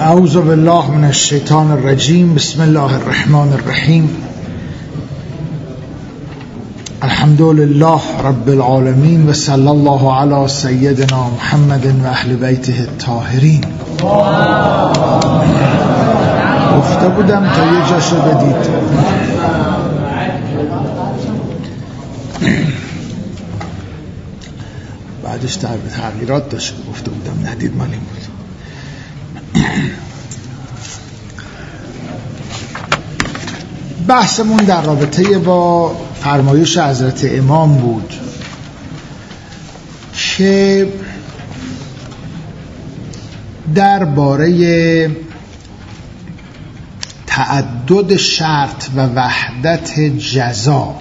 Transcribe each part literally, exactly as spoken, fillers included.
اعوذ بالله من الشیطان الرجیم. بسم الله الرحمن الرحیم. الحمد لله رب العالمین و صلی الله علی سیدنا محمد و اهل بیته الطاهرین. گفته بودم تا یه جاشو بدید. بعدش تغییرات داشت گفته بودم ندید مال این بود. بحثمون در رابطه با فرمایش حضرت امام بود که درباره تعدد شرط و وحدت جزا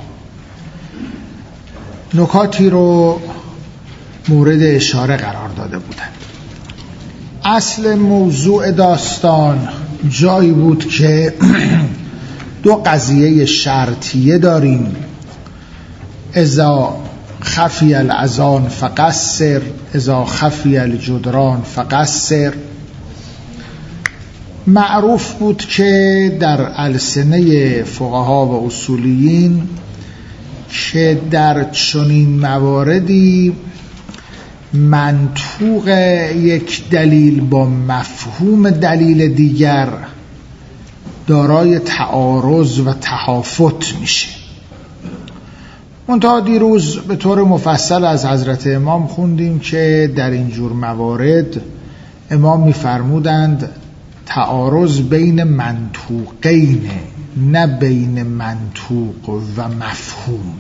نکاتی رو مورد اشاره قرار داده بودند. اصل موضوع داستان جایی بود که دو قضیه شرطیه داریم: اذا خفی الاذان فقصر، اذا خفی الجدران فقصر. معروف بود که در السنه فقها و اصولیین که در چنین مواردی منطوق یک دلیل با مفهوم دلیل دیگر دارای تعارض و تهافت میشه. منتها دیروز به طور مفصل از حضرت امام خوندیم که در این جور موارد امام میفرمودند تعارض بین منطوقین، نه بین منطوق و مفهوم.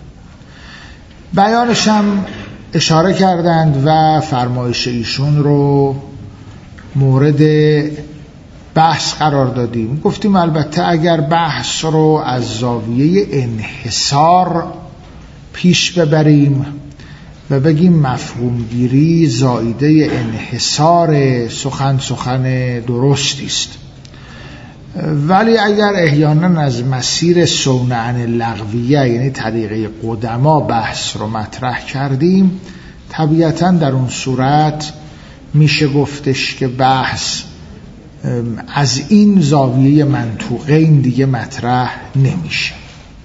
بیانش هم اشاره کردند و فرمایش ایشون رو مورد بحث قرار دادیم. گفتیم البته اگر بحث رو از زاویه انحصار پیش ببریم و بگیم مفهوم گیری زائیده انحصار، سخن سخن درستی است، ولی اگر احیانا از مسیر صونعن لغویه یعنی طریقه قدما بحث رو مطرح کردیم، طبیعتا در اون صورت میشه گفتش که بحث از این زاویه منطوقین دیگه مطرح نمیشه.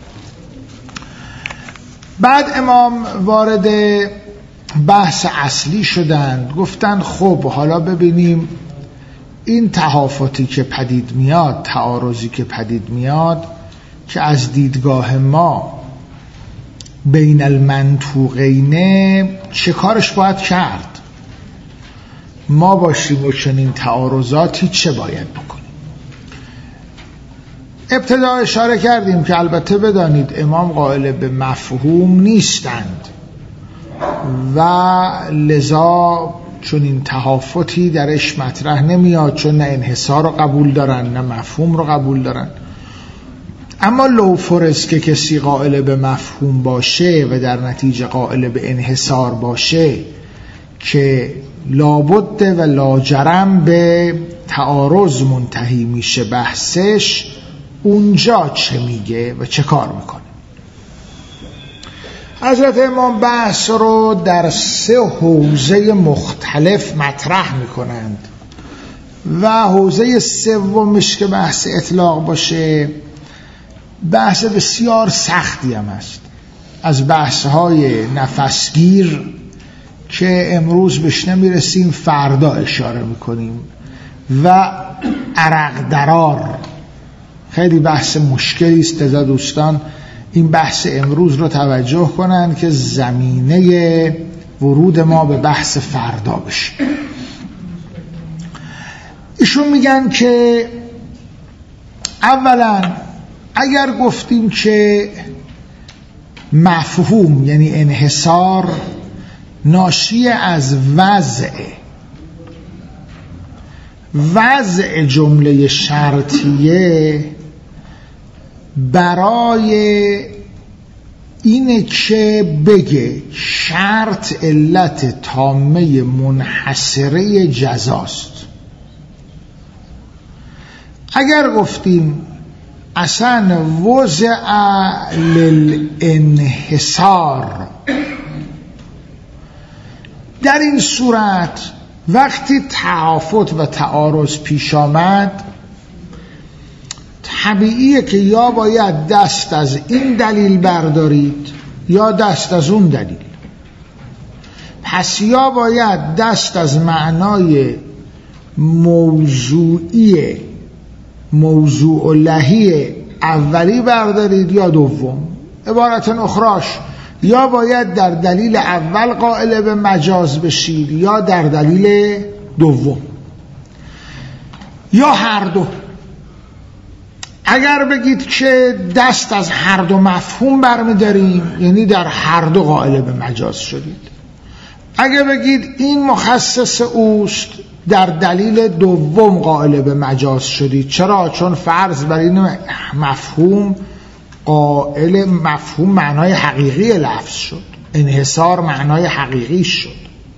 بعد امام وارد بحث اصلی شدند. گفتند خب حالا ببینیم این تهافتی که پدید میاد، تعارضی که پدید میاد که از دیدگاه ما بین المنطوقین چه کارش باید کرد؟ ما باشیم و چنین تعارضاتی چه باید بکنیم؟ ابتدا اشاره کردیم که البته بدانید امام قائل به مفهوم نیستند و لذا چون این تهافتی درش مطرح نمیاد، چون نه انحصار رو قبول دارن نه مفهوم رو قبول دارن. اما لو فرض که کسی قائل به مفهوم باشه و در نتیجه قائل به انحصار باشه که لابد و لاجرم به تعارض منتهی میشه بحثش، اونجا چه میگه و چه کار میکنه؟ حضرت امام بحث رو در سه حوزه مختلف مطرح میکنند و حوزه سومش که بحث اطلاق باشه بحث بسیار سختی هم است، از بحث‌های نفسگیر که امروز بهش نمیرسیم فردا اشاره میکنیم و عرق درار. خیلی بحث مشکلی است. لذا دوستان این بحث امروز رو توجه کنند که زمینه ورود ما به بحث فردا بشه. ایشون میگن که اولا اگر گفتیم که مفهوم یعنی انحصار ناشی از وضع وضع جمله شرطیه برای اینه که بگه شرط علت تامه منحصره جزاست. اگر گفتیم اصلا وضع للانحصار در این صورت وقتی تعافت و تعارض پیش آمد طبیعیه که یا باید دست از این دلیل بردارید یا دست از اون دلیل. پس یا باید دست از معنای موضوعی موضوع لهی اولی بردارید یا دوم. عبارت اخراش یا باید در دلیل اول قائل به مجاز بشید یا در دلیل دوم یا هر دو. اگر بگید که دست از هر دو مفهوم برمی‌داریم یعنی در هر دو قائل به مجاز شدید. اگر بگید این مخصص اوست در دلیل دوم قائل به مجاز شدید. چرا؟ چون فرض بر این مفهوم قائل مفهوم معنای حقیقی لفظ شد، انحصار معنای حقیقی شد.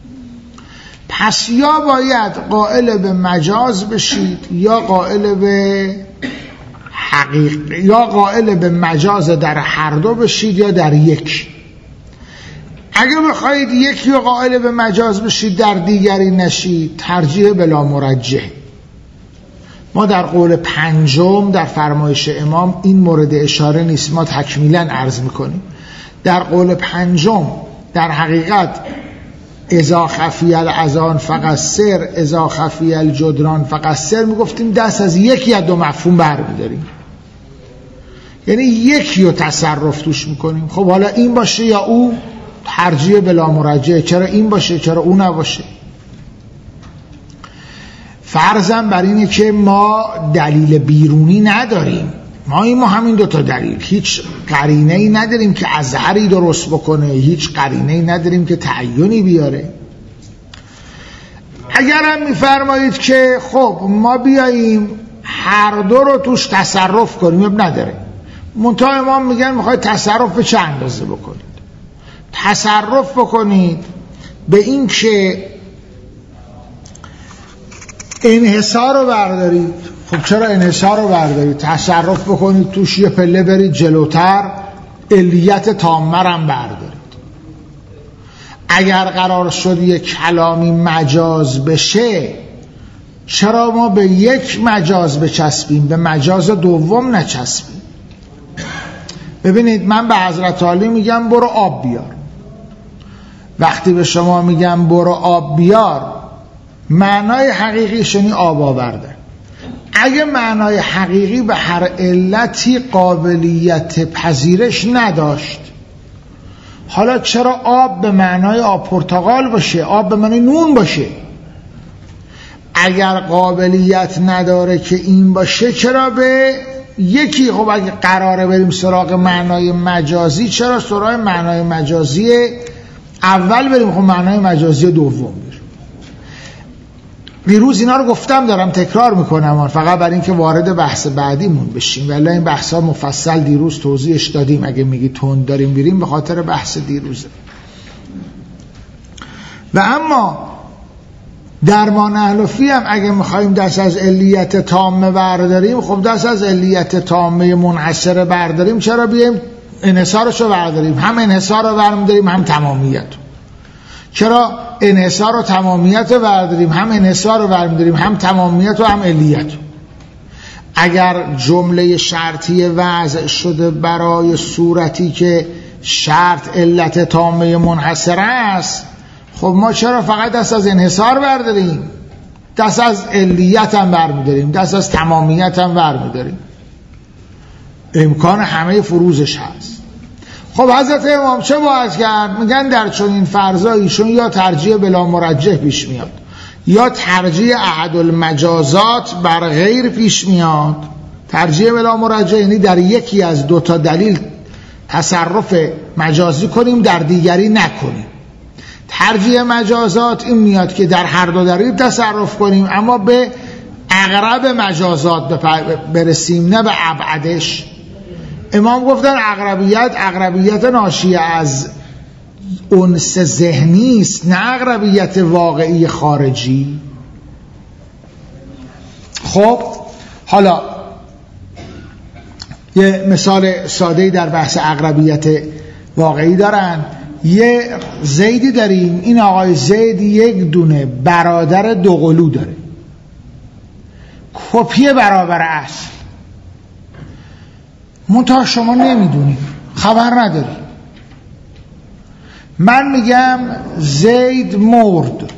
پس یا باید قائل به مجاز بشید یا قائل به حقیق یا قائل به مجاز در هر دو بشید یا در یک. اگر بخواید یکی رو قائل به مجاز بشید در دیگری نشید، ترجیح بلا مرجح. ما در قول پنجم در فرمایش امام این مورد اشاره نیست، ما تکمیلا عرض میکنیم. در قول پنجم در حقیقت اذا خفی الاذان فقصر اذا خفی الجدران فقصر میگفتیم دست از یکی از دو مفهوم برمیداریم، یعنی یکی رو تصرف توش میکنیم. خب حالا این باشه یا او، ترجیح بلا مرجح. چرا این باشه چرا او نباشه؟ فرضاً بر اینه که ما دلیل بیرونی نداریم، ما این ما همین دوتا دلیل، هیچ قرینه ای نداریم که اظهری درست بکنه، هیچ قرینه ای نداریم که تعیینی بیاره. اگر هم میفرمایید که خب ما بیاییم هر دو رو توش تصرف کنیم، اب نداره. منتها امام میگن میخواید تصرف به چه اندازه بکنید؟ تصرف بکنید به این که انحصار رو بردارید. خب چرا انحصار رو بردارید؟ تصرف بکنید توش یه پله برید جلوتر، علیت تامه هم بردارید. اگر قرار شد یک کلامی مجاز بشه، چرا ما به یک مجاز بچسبیم به مجاز دوم نچسبیم؟ ببینید من به حضرت علی میگم برو آب بیار، وقتی به شما میگم برو آب بیار معنای حقیقی شنی آب آورده. اگه معنای حقیقی به هر علتی قابلیت پذیرش نداشت، حالا چرا آب به معنای آب پرتقال باشه، آب به معنای نون باشه؟ اگر قابلیت نداره که این باشه، چرا به یکی؟ خب اگه قراره بریم سراغ معنای مجازی، چرا سراغ معنای مجازی اول بریم؟ خب معنای مجازی دوم بریم. دیروز اینا رو گفتم، دارم تکرار میکنم فقط برای اینکه وارد بحث بعدیمون بشیم، ولی این بحث ها مفصل دیروز توضیحش دادیم. اگه میگی تند داریم بریم، به خاطر بحث دیروزه. و اما درمان اهلوفی هم اگه میخوایم دست از علیت تامه برداریم، خب دست از علیت تامه منحصره برداریم، چرا بیایم انحصارش رو برداریم؟ هم انحصار رو برمیداریم هم تمامیت. چرا انحصار و تمامیت رو برداریم؟ هم انحصار رو برمیداریم هم تمامیت و هم علیت. اگر جمله شرطی وضع شده برای صورتی که شرط علت تامه منحصره است، خب ما چرا فقط دست از انحصار برداریم؟ دست از علیت هم برمیداریم، دست از تمامیت هم برمیداریم. امکان همه فروزش هست. خب حضرت امام چه باید کرد؟ میگن در چنین فرضایشون یا ترجیح بلا مرجح پیش میاد یا ترجیح احد المجازات بر غیر پیش میاد. ترجیح بلا مرجح یعنی در یکی از دو تا دلیل تصرف مجازی کنیم، در دیگری نکنیم. ترجیح مجازات این میاد که در هر دو دلیل تصرف کنیم اما به اقرب مجازات برسیم، نه به ابعدش. امام گفتن اقربیت اقربیت ناشی از انس ذهنی است، نه اقربیت واقعی خارجی. خب حالا یه مثال ساده‌ای در بحث اقربیت واقعی دارن. یه زیدی داریم، این آقای زید یک دونه برادر دوقلو داره، کپی برابر اصل، منتها شما نمیدونی، خبر نداری. من میگم زید مرد،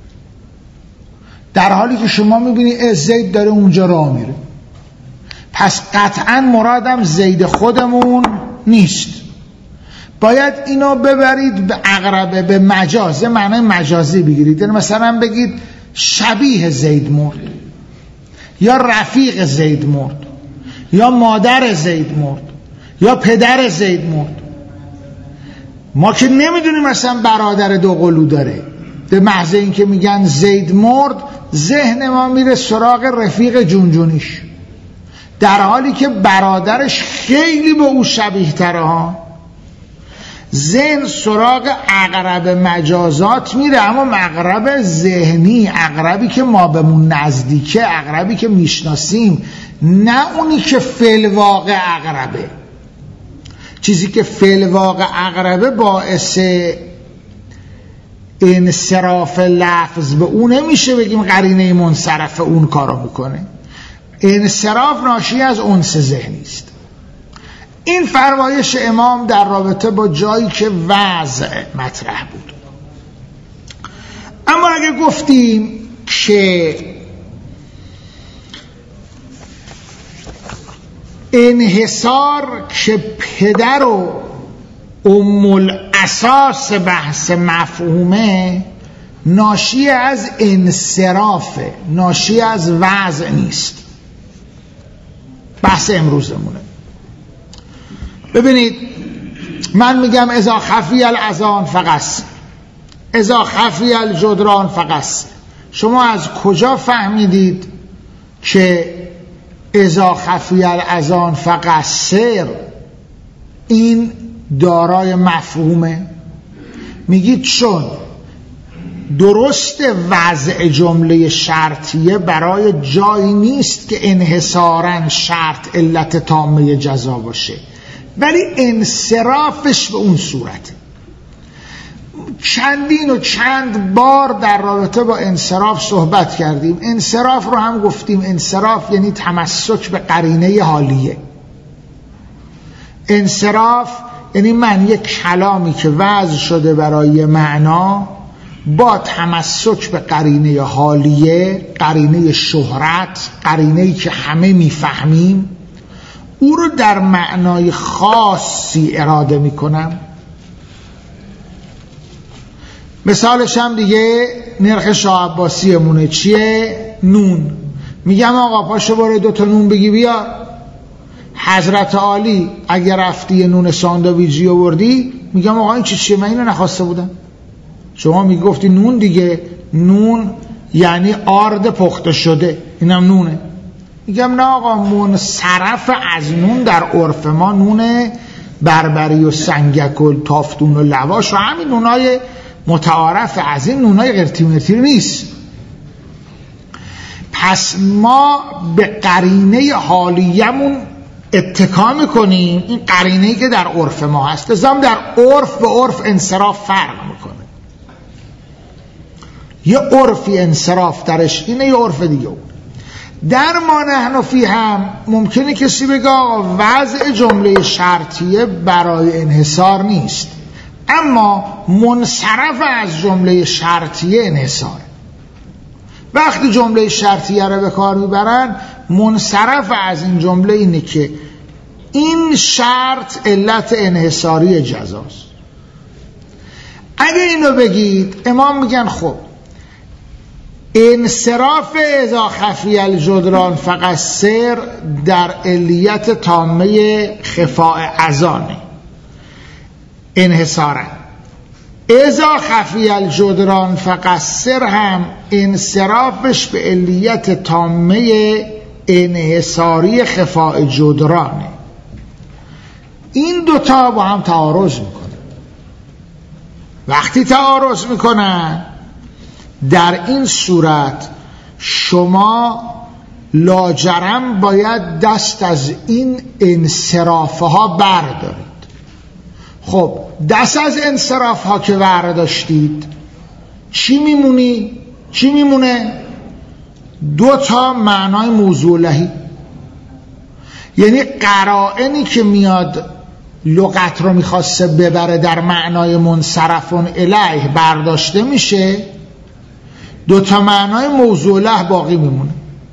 در حالی که شما میبینی از زید داره اونجا راه میره، پس قطعا مرادم زید خودمون نیست. باید اینو ببرید به اقربه، به مجاز، معنی مجازی بگیرید. یعنی مثلا بگید شبیه زید مرد، یا رفیق زید مرد، یا مادر زید مرد، یا پدر زید مرد. ما که نمیدونیم مثلا برادر دوقلو داره، به محض این که میگن زید مرد ذهن ما میره سراغ رفیق جونجونیش، در حالی که برادرش خیلی به او شبیه تره ها. ذهن سراغ اقرب مجازات میره، اما اقرب ذهنی، اقربی که ما بهمون نزدیکه، اقربی که میشناسیم، نه اونی که فی‌الواقع اقربه. چیزی که فی‌الواقع اقربه باعث انصراف لفظ به اون نمیشه بگیم قرینه منصرف اون کارو میکنه. انصراف ناشی از انس ذهنی است. این فرمایش امام در رابطه با جایی که وضع مطرح بود. اما اگه گفتیم که انحصار که پدر و ام الاساس بحث مفهومه، ناشی از انصرافه، ناشی از وضع نیست. بحث امروزمونه. ببینید من میگم اذا خفی الاذان فقص، اذا خفی الجدران فقص. شما از کجا فهمیدید که اذا خفی الاذان فقصر این دارای مفهومه؟ میگید چون درست وضع جمله شرطیه برای جایی نیست که انحصاراً شرط علت تامه جزا باشه، ولی انصرافش به اون صورت. چندین و چند بار در رابطه با انصراف صحبت کردیم. انصراف رو هم گفتیم، انصراف یعنی تمسک به قرینه حالیه. انصراف یعنی من یک کلامی که وضع شده برای معنا با تمسک به قرینه حالیه، قرینه شهرت، قرینه‌ای که همه میفهمیم، او رو در معنای خاصی اراده میکنم. مثالش هم دیگه نرخ شاه عباسی مونه چیه؟ نون. میگم آقا پاشو برو دوتا نون بگی بیار. حضرت عالی اگر رفتی نون ساندویجی آوردی، میگم آقا این چی چیه؟ من اینو نخواسته بودم. شما میگفتی نون دیگه، نون یعنی آرد پخته شده، اینم نونه. میگم نه آقا، منصرف از نون در عرف ما نون بربری و سنگک و تافتون و لواش و همین نونای متعارف، از این نونای قرتی مرتی نیست. پس ما به قرینه حالیمون اتکا میکنیم، این قرینه‌ای که در عرف ما هست. ازام در عرف به عرف انصراف فرق میکنه. یه عرفی انصراف درش اینه، یه عرف دیگه اون. در ما نحن فی هم ممکنه کسی بگه آقا وضع جمله شرطیه برای انحصار نیست، اما منصرف از جمله شرطیه انحصار. وقتی جمله شرطیه رو به کار میبرن، منصرف از این جمله اینه که این شرط علت انحصاری جزاست. اگه اینو بگید، امام میگن خب انصراف اذا خفی الجدران فقصر در علیت تامه خفاء اذانه، انحصارا. اذا خفی الجدران فقصر هم انصرافش به علیت تامه انحصاری خفاء جدرانه. این دوتا با هم تعارض میکنه. وقتی تعارض میکنن، در این صورت شما لاجرم باید دست از این انصرافها بردارید. خب دست از انصراف ها که برداشتید چی میمونی؟ چی میمونه؟ دو تا معنای موضوع لهی، یعنی قرائنی که میاد لغت رو میخواسته ببره در معنای منصرفون الیه برداشته میشه، دو تا معنای موضوع له باقی میمونه.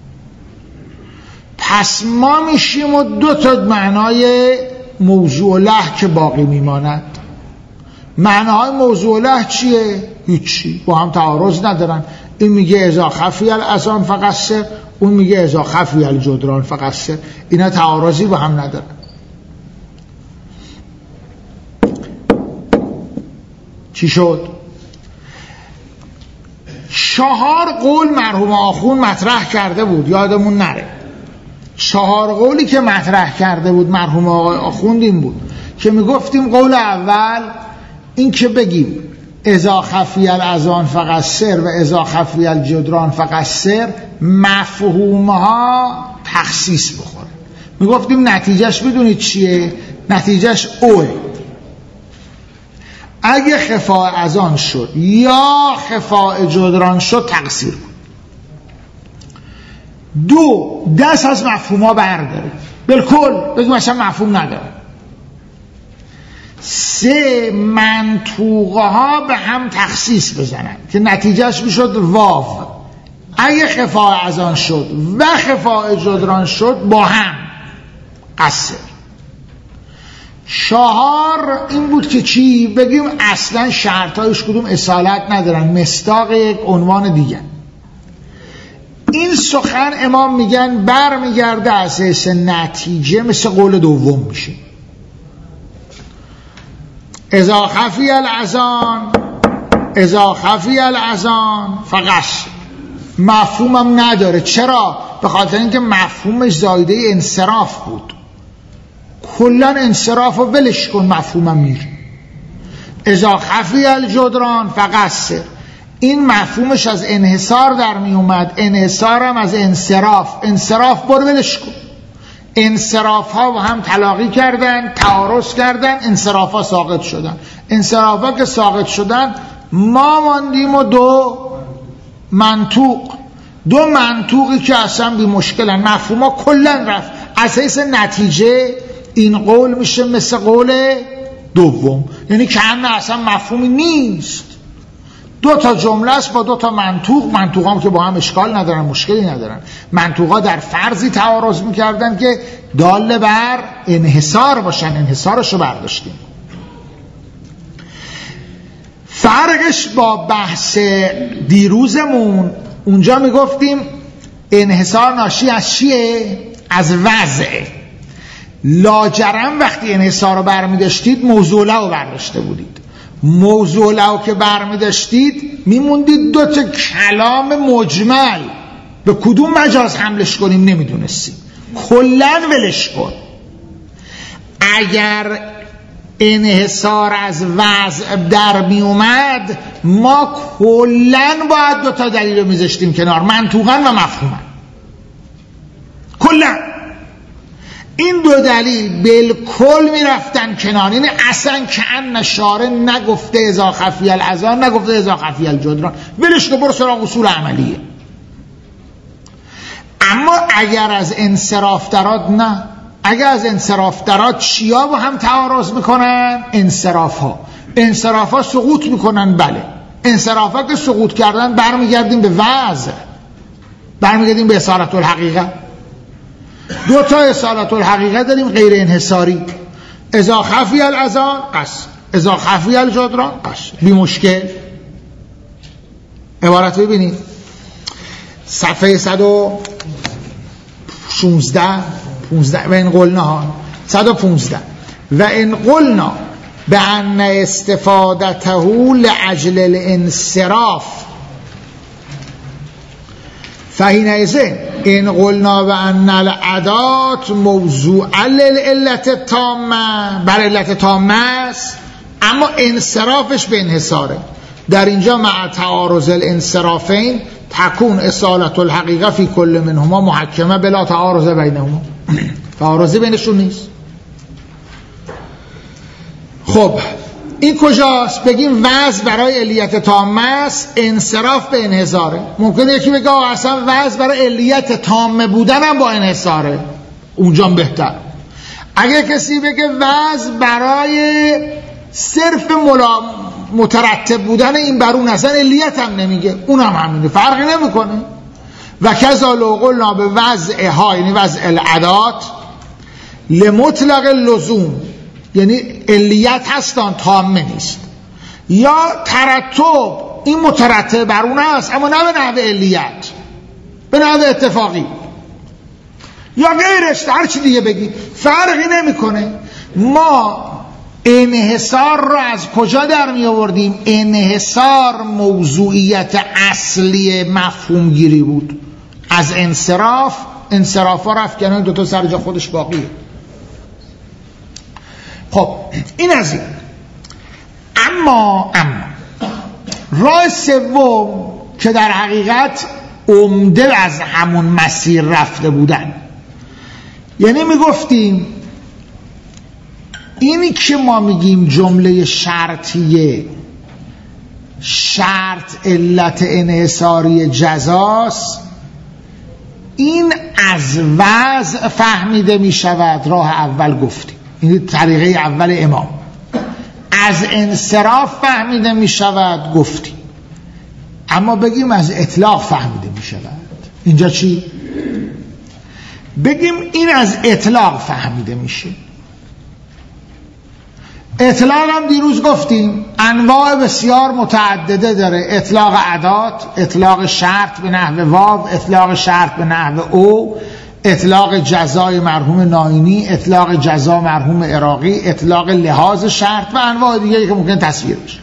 پس ما میشیم و دو تا معنای موضوع له که باقی میماند. معنای موضوع له چیه؟ هیچی، با هم تعارض ندارن. این میگه اذا خفی الاذان فقصر، اون میگه اذا خفی الجدران فقصر. اینا تعارضی با هم ندارن. چی شد؟ چهار قول مرحوم آخوند مطرح کرده بود، یادمون نره. چهار قولی که مطرح کرده بود مرحوم آخوند این بود که میگفتیم قول اول این که بگیم اذا خفی الاذان فقصر و اذا خفی الجدران فقصر مفهومها تخصیص بخوره. میگفتیم نتیجهش بدونید چیه؟ نتیجهش اوه، اگه خفاء اذان شد یا خفاء جدران شد تقصیر کن. دو، دست از مفهومها برداره، بالکل بگیم مثلا مفهوم نداره. سه، منطوقه ها به هم تخصیص بزنن که نتیجهش میشد واو، اگه خفاء اذان شد و خفاء جدران شد با هم قصر. چهار این بود که چی؟ بگیم اصلا شرطایش کدوم اصالت ندارن، مصداق یک عنوان دیگه. این سخن امام میگن بر میگرده از حیث نتیجه مثل قول دوم میشه. اذا خفی الاذان اذا خفی الاذان فقط مفهومم نداره. چرا؟ به خاطر اینکه مفهومش زایده انصراف بود. کلن انصراف رو ولش کن، مفهومم میره. اذا خفی الجدران فقصر، این مفهومش از انحصار در می اومد، انحصارم از انصراف، انصراف برو ولش کن. انصراف ها و هم تلاقی کردن، تعارض کردن، انصراف ها ساقط شدن. انصراف ها که ساقط شدن ما ماندیم و دو منطوق، دو منطوقی که اصلا بی مشکلن، مفهوم ها کلن رفت. از حیث نتیجه این قول میشه مثل قول دوم، یعنی که همه اصلا مفهومی نیست. دو تا جمله است با دو تا منطوق. منطوق هم که با هم اشکال ندارن، مشکلی ندارن. منطوق ها در فرضی تعارض میکردن که دال بر انحصار باشن، انحصارش رو برداشتیم. فرقش با بحث دیروزمون، اونجا میگفتیم انحصار ناشی از چیه؟ از وضعه. لاجرم وقتی انحصار رو برمیداشتید موضوع له رو برداشته بودید. موضوع له که برمیداشتید میموندید دو تا کلام مجمل، به کدوم مجاز حملش کنیم نمیدونستیم، کلن ولش کن. اگر انحصار از وضع در می اومد ما کلن باید دو تا دلیل رو میذاشتیم کنار، منطوقاً و مفهوماً، کلن. این دو دلیل بالکل میرفتن کنار. یعنی اصلا کأن شارع نگفته اذا خفی الاذان، نگفته اذا خفی الجدران، ولش کن برو سراغ اصول عملیه. اما اگر از انصراف درات نه، اگر از انصراف درات چیا با هم تعارض میکنن؟ انصراف ها. انصراف ها سقوط میکنن. بله، انصراف ها که سقوط کردن برمیگردیم به وضع، برمیگردیم به اصالت الحقیقه. دو تا اصالت الحقیقه داریم غیر انحصاری، اذا خفی الاذان قصر، اذا خفی الجدران قصر، بی مشکل. عبارت ببینید صفحه صد و شانزده پانزده و این قلنا صد و پانزده و این قلنا به ان استفادته لعجل الانصراف فحینئذ این قلنا و ان الادات موضوع للعلت تامه، بر علت تامه است، اما انصرافش به انحصاره. در اینجا مع تعارض الانصرافین تکون اصالت الحقیقه فی کل منهما محکمه بلا تعارض بینهما، تعارضی بینشون نیست. خب این کجاست؟ بگیم وضع برای علیت تامه است، انصراف به انحصاره. ممکنه یکی بگه اصلا وضع برای علیت تامه بودن هم با انحصاره، اونجا بهتر. اگه کسی بگه وضع برای صرف ملا مترتب بودن این بر اون اصلا علیت هم نمیگه، اون هم همینه، فرقی نمیکنه. و کذا لو قلنا به وضع ها، یعنی وضع العدات لمطلق لزوم، یعنی علیت هستان تامه نیست، یا ترتب این مترتب بر اون است اما نه به نحو علیت، به نحو اتفاقی یا غیرش، هر چی دیگه بگی فرقی نمیکنه. ما انحصار رو از کجا در می آوردیم؟ انحصار موضوعیت اصلی مفهوم گیری بود، از انصراف، انصراف ها رفت کنن، دوتا سر جا خودش باقیه. خب این از این. اما اما راه سوم که در حقیقت عمده از همون مسیر رفته بودن، یعنی میگفتیم اینی که ما میگیم جمله شرطیه شرط علت انحصاری جزاست، این از وضع فهمیده میشود. راه اول گفتیم، این طریقه اول امام. از انصراف فهمیده میشود گفتیم، اما بگیم از اطلاق فهمیده میشود. اینجا چی؟ بگیم این از اطلاق فهمیده میشه. اطلاق هم دیروز گفتیم انواع بسیار متعدده داره. اطلاق عدات، اطلاق شرط به نحو واو، اطلاق شرط به نحو او، اطلاق جزای مرحوم ناینی، اطلاق جزا مرحوم عراقی، اطلاق لحاظ شرط و انواع دیگه که ممکن تصویر بشه.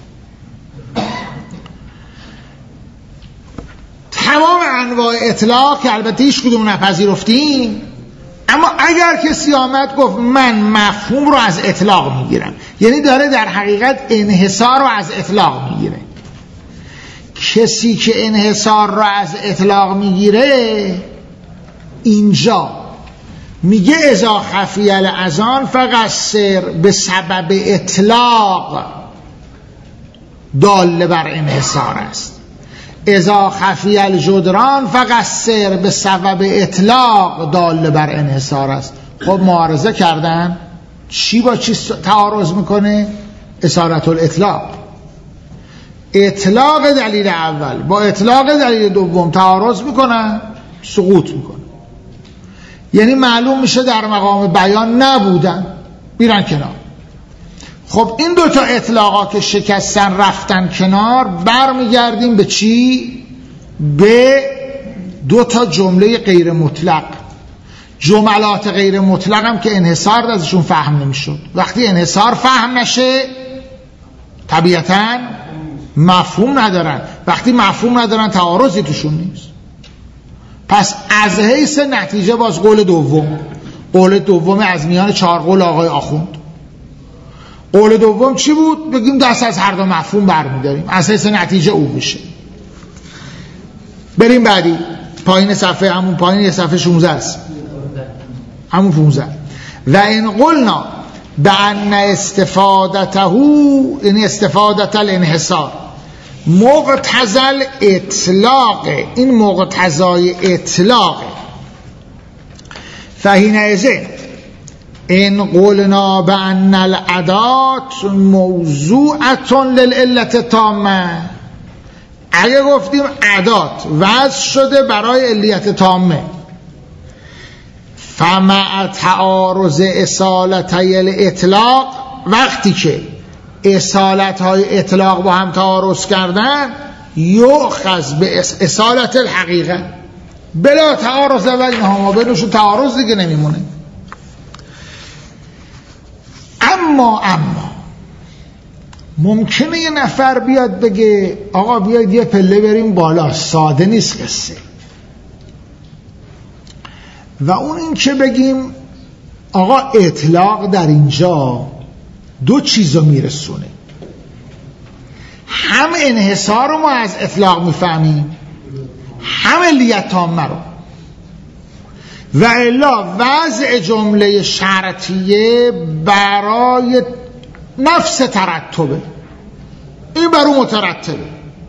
تمام انواع اطلاق که البته هیچ کدوم نپذیرفتیم، اما اگر کسی آمد گفت من مفهوم رو از اطلاق میگیرم، یعنی داره در حقیقت انحصار رو از اطلاق میگیره. کسی که انحصار رو از اطلاق میگیره اینجا میگه اذا خفی الاذان فقصر به سبب اطلاق دال بر انحصار است، اذا خفی الجدران فقصر به سبب اطلاق دال بر انحصار است. خب معارضه کردن چی با چی تعارض میکنه؟ اصالت الاطلاق. اطلاق دلیل اول با اطلاق دلیل دوم تعارض میکنن، سقوط میکنن، یعنی معلوم میشه در مقام بیان نبودن، میرن کنار. خب این دوتا اطلاقات که شکستن رفتن کنار، برمیگردیم به چی؟ به دوتا جمله غیر مطلق. جملات غیر مطلق هم که انحصار ازشون فهم نمیشد. وقتی انحصار فهم نشه طبیعتاً مفهوم ندارن، وقتی مفهوم ندارن تعارضی توشون نیست. پس از حیث نتیجه باز قول دوم، قول دوم از میان چهار قول آقای آخوند. قول دوم چی بود؟ بگیم دست از هر دو مفهوم برمیداریم، از حیث نتیجه او بشه. بریم بعدی، پایین صفحه، همون پایین یه صفحه شانزده است، همون پانزده. و این قلنا به ان استفادته، یعنی استفادت الانحصار مقتضل اطلاق، این مقتضای اطلاق، فحینئذ این قولنا به ان العدات موضوعة للعلت تامه. اگه گفتیم عدات وضع شده برای علیت تامه، فمع تعارض اصالتی الاطلاق، وقتی که اصالت های اطلاق با هم تعارض کردن، یؤخذ به اصالت الحقیقه بلا تعارض، و اینها بینشون تعارض دیگه نمیمونه. اما اما ممکنه یه نفر بیاد بگه آقا بیاید یه پله بریم بالا، ساده نیست قصه. و اون این که بگیم آقا اطلاق در اینجا دو چیزو میرسونه، هم انحصار رو ما از اطلاق میفهمیم، هم علیت تامه رو. و الا وضع جمله شرطیه برای نفس ترتبه، این بر اون مترتبه.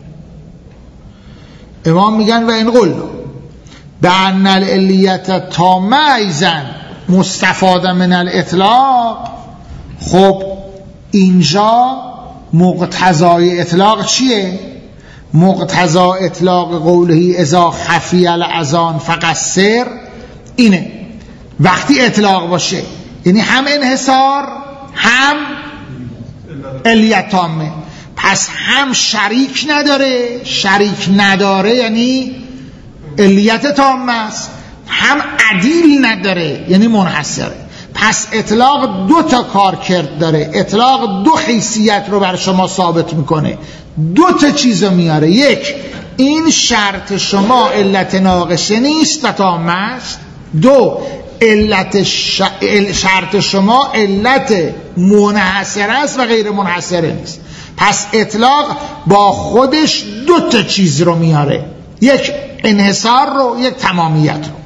امام میگن و این قلنا بأن العلیت تامه ایزن مستفاده من الاطلاق. خب اینجا مقتضای اطلاق چیه؟ مقتضا اطلاق قوله اذا خفی الاذان فقصر اینه، وقتی اطلاق باشه یعنی هم انحصار هم علیت تامه، پس هم شریک نداره، شریک نداره یعنی علیت تامه است، هم عدیل نداره یعنی منحصره. پس اطلاق دو تا کار کرد داره، اطلاق دو حیثیت رو بر شما ثابت میکنه، دو تا چیز رو میاره. یک، این شرط شما علت ناقصه نیست و تامه است. دو، علت ش... شرط شما علت منحصره است و غیر منحصره نیست. پس اطلاق با خودش دو تا چیز رو میاره، یک انحصار رو، یک تمامیت رو.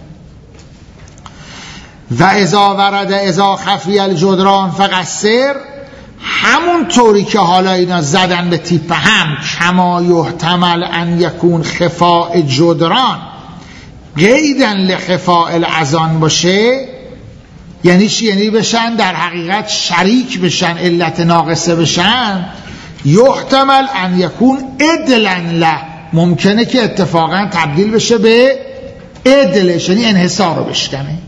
و اذا ورد اذا خفی الجدران فقصر، همون طوری که حالا اینا زدن به تیپ هم، کما یحتمل ان یکون خفاء جدران قیدن لخفاء الاذان باشه. یعنی چی؟ یعنی بشن در حقیقت شریک بشن، علت ناقصه بشن. یحتمل ان یکون عدلا له، ممکنه که اتفاقا تبدیل بشه به عدلش، یعنی انحصار رو بشکنه.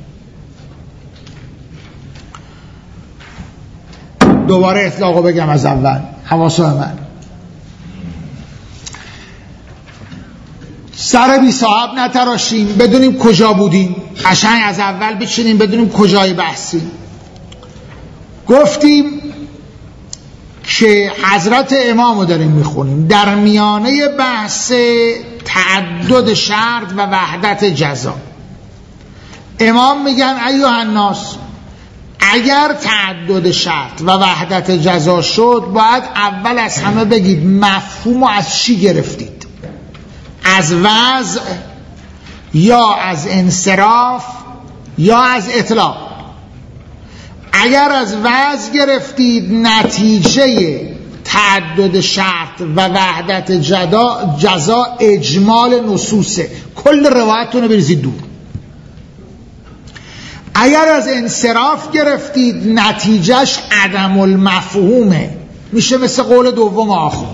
دوباره اطلاقو بگم از اول، حواسو من سر بی صاحب نتراشیم، بدونیم کجا بودیم، قشنگ از اول بچینیم بدونیم کجای بحثیم. گفتیم که حضرت امامو داریم میخونیم در میانه بحث تعدد شرط و وحدت جزا. امام میگن ایها الناس، اگر تعدد شرط و وحدت جزا شد باید اول از همه بگید مفهومو از چی گرفتید، از وضع یا از انصراف یا از اطلاق. اگر از وضع گرفتید نتیجه تعدد شرط و وحدت جزا اجمال نصوصه، کل روایتون رو بریزید دور. اگر از انصراف گرفتید نتیجهش عدم المفهومه، میشه مثل قول دوم آخوند.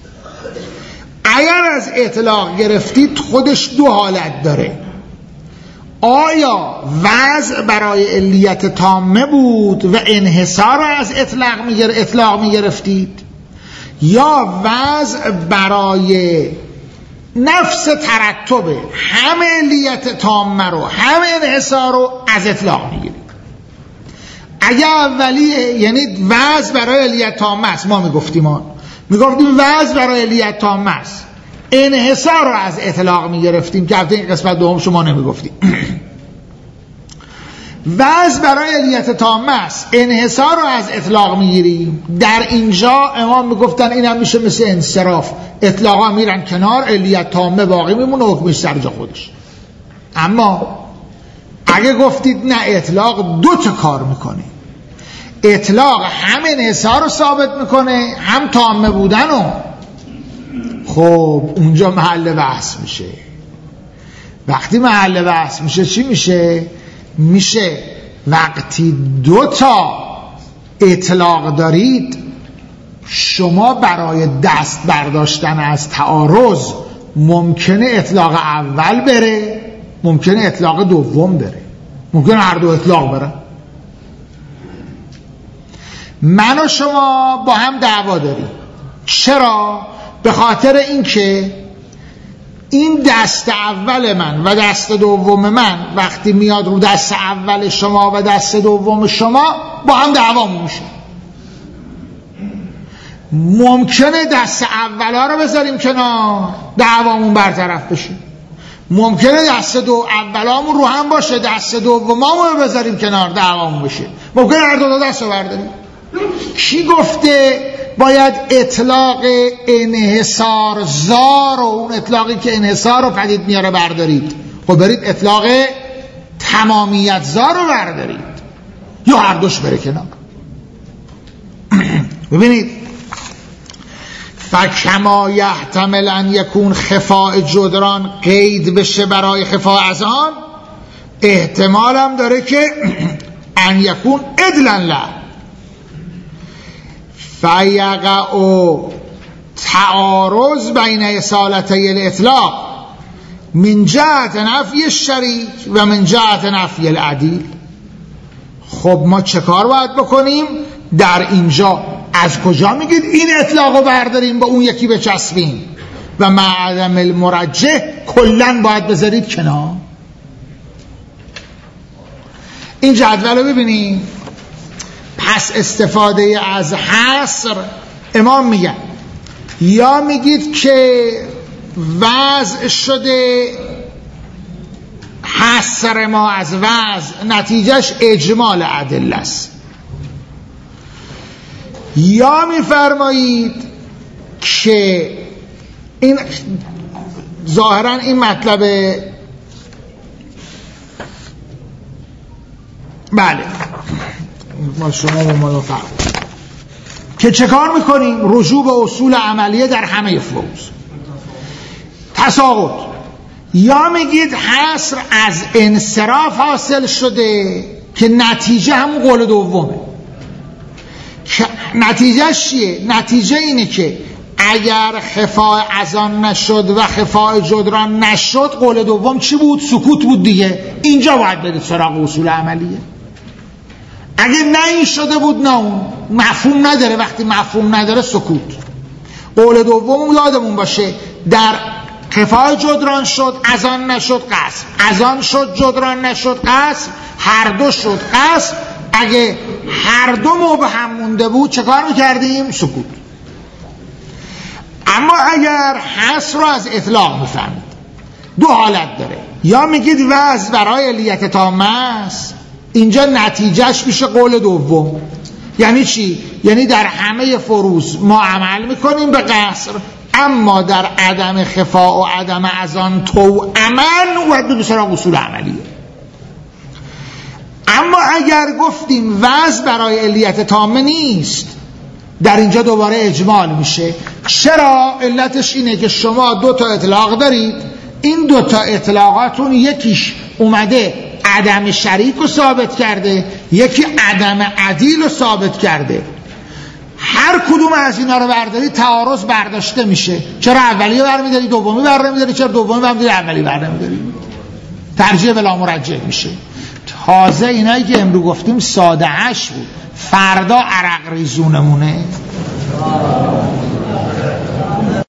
اگر از اطلاق گرفتید خودش دو حالت داره، آیا وضع برای علیت تامه بود و انحصار از اطلاق میگر اطلاق میگرفتید، یا وضع برای نفس ترتبه، همه علیت تامه رو همه انحصار رو از اطلاق میگیرید. اگر اولیه یعنی وضع برای علیت تامه است، ما میگفتیم ما میگفتیم وضع برای علیت تامه است، انحصار رو از اطلاق میگرفتیم که البته این قسمت دوم شما نمیگفتیم. وضع برای علیت تامه است، انحصار رو از اطلاق میگیریم. در اینجا امام میگفتن اینم میشه مثل انصراف، اطلاقا میرن کنار، علیت تامه باقی میمونه، حکمش سر جا خودش. اما اگه گفتید نه، اطلاق دو تا کار میکنه، اطلاق هم انحصار رو ثابت میکنه هم تامه بودن رو، خب اونجا محل بحث میشه. وقتی محل بحث میشه چی میشه؟ میشه وقتی دو تا اطلاق دارید، شما برای دست برداشتن از تعارض ممکنه اطلاق اول بره، ممکنه اطلاق دوم بره، ممکنه هر دو اطلاق بره. من و شما با هم دعوا داریم. چرا؟ به خاطر اینکه این دست اول من و دست دوم من وقتی میاد رو دست اول شما و دست دوم شما با هم دعوامون میشه. ممکنه دست اولا رو بذاریم کنار، دعوامون برطرف بشه. ممکنه دست دو اولامون رو هم باشه، دست دومامون رو بذاریم کنار، دعوامون بشه. ممکنه هر دو دست رو برداریم. کی گفته باید اطلاق انحصار زار و اون اطلاقی که انحصار رو پدید میاره بردارید؟ خب برید اطلاق تمامیت زار رو بردارید، یا هر دوش بره کنار. ببینید فکما یحتمل ان یکون خفاء جدران قید بشه برای خفاء از آن، احتمال هم داره که ان یکون عدلا له فیقع تعارض بین اصالتی الاطلاق من جهت نفی الشریک و من جهت نفی العدیل. خب ما چه کار باید بکنیم در اینجا؟ از کجا میگید این اطلاق رو برداریم با اون یکی بچسبیم و مع عدم المرجح کلن باید بذارید کنار؟ این جدول رو ببینیم. پس استفاده از حصر امام میگن یا میگید که وضع شده حصر ما از وضع نتیجهش اجمال ادله است، یا میفرمایید که این ظاهرا این مطلب بله ما شما و ما فرق که چه کار میکنیم؟ رجوع به اصول عملیه در همه فروض تساقط. یا میگید حصر از انصراف حاصل شده که نتیجه همون قول دومه. نتیجه چیه؟ نتیجه اینه که اگر خفاء از آن نشد و خفاء جدران نشد، قول دوم چی بود؟ سکوت بود دیگه. اینجا باید برید سراغ اصول عملیه. اگه نه این شده بود نه اون، مفهوم نداره. وقتی مفهوم نداره سکوت. قول دوم یادمون باشه در خفاء جدران شد از آن نشد قصر، از آن شد جدران نشد قصر، هر دو شد قصر. اگه هر دو مبهم مونده بود چه کار میکردیم؟ سکوت. اما اگر حصر رو از اطلاق میفهمید دو حالت داره. یا میگید وضع برای علیت تامه است، اینجا نتیجهش میشه قول دوم. یعنی چی؟ یعنی در همه فروض ما عمل میکنیم به قصر، اما در عدم خفاء و عدم از آن تو عمل و دو سراغ اصول عملیه. اما اگر گفتیم وضع برای علیت تامه نیست، در اینجا دوباره اجمال میشه. چرا؟ علتش اینه که شما دو تا اطلاق دارید، این دو تا اطلاقاتون یکیش اومده عدم شریک رو ثابت کرده، یکی عدم عدیل رو ثابت کرده. هر کدوم از اینا رو برداری تعارض برداشته میشه. چرا اولی رو برمیداری دومی برمیداری؟ چرا دومی برمیداری اولی برمیداری؟ ترجیح بلا مرجح میشه. تازه اینایی که امروز گفتیم ساده اش بود، فردا عرق ریزونمونه.